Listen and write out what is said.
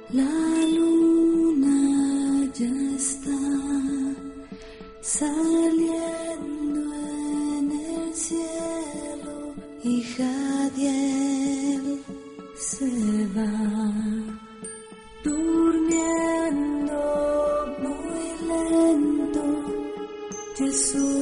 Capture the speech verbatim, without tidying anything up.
La luna ya está saliendo en el cielo y Jadiel se va durmiendo muy lento. Jesús